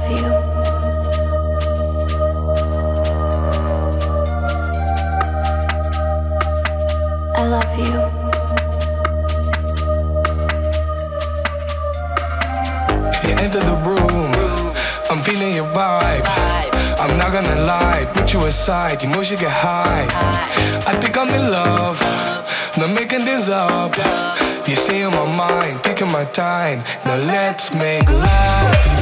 you. I love you. You enter the room, I'm feeling your vibe. I'm not gonna lie, put you aside, you know she get high. I think I'm in love, not making this up. You stay on my mind, taking my time. Now let's make love.